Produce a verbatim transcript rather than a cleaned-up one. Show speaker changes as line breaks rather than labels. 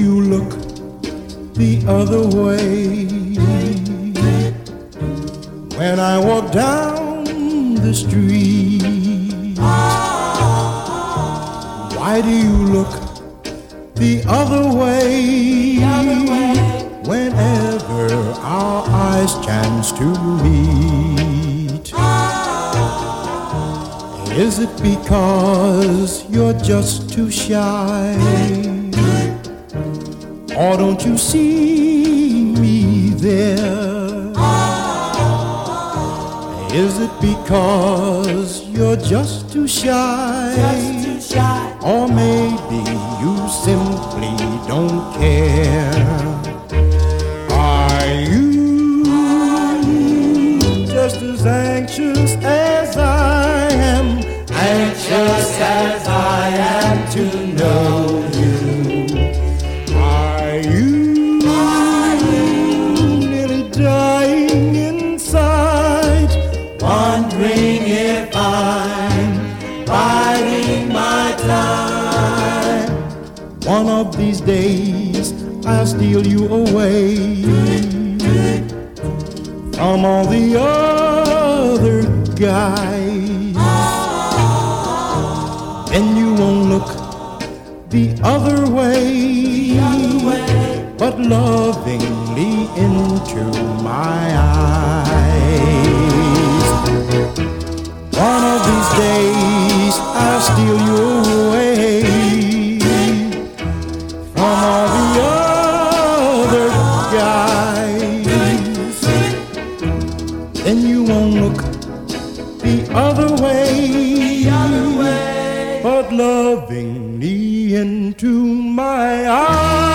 you look the other way? When I walk down the street, why do you look the other way? Whenever our eyes chance to meet, is it because you're just too shy? Or don't you see me there? Is it because you're just too shy?
Just too shy.
Or maybe you simply don't care? Are you just as anxious as I am? Anxious as I am to know you. Are you, Are you nearly dying inside, wondering if I'm biding my time? One of these days I'll steal you away from all the other guys. Then you won't look the other way, but lovingly into my eyes. One of these days I'll steal you away from all the other guys. Then you won't look the other way, but lovingly into my eyes.